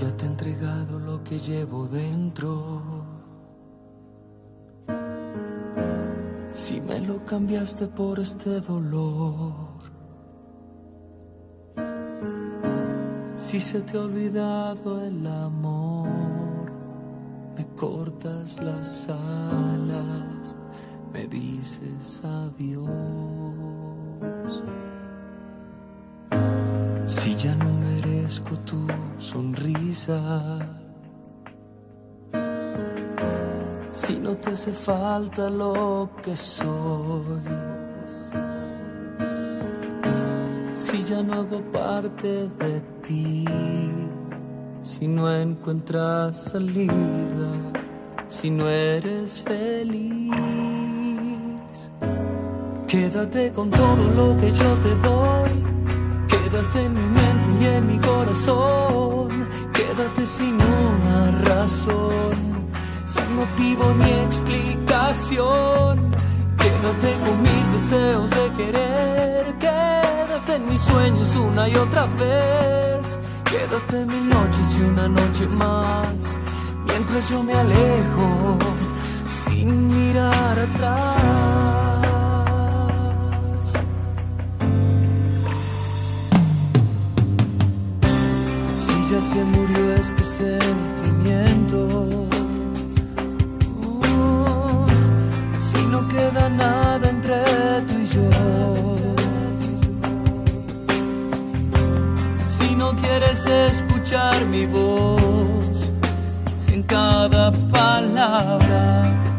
ya te he entregado lo que llevo dentro. Si me lo cambiaste por este dolor, si se te ha olvidado el amor, me cortas las alas, me dices adiós. Si ya no merezco tu sonrisa, si no te hace falta lo que soy, si ya no hago parte de ti, si no encuentras salida, si no eres feliz, quédate con todo lo que yo te doy, quédate en mi mente y en mi corazón, quédate sin una razón, sin motivo ni explicación. Quédate con mis deseos de querer, quédate en mis sueños una y otra vez, quédate en mil noches y una noche más, mientras yo me alejo sin mirar atrás. Si ya se murió este sentimiento, no queda nada entre tú y yo, si no quieres escuchar mi voz, si en cada palabra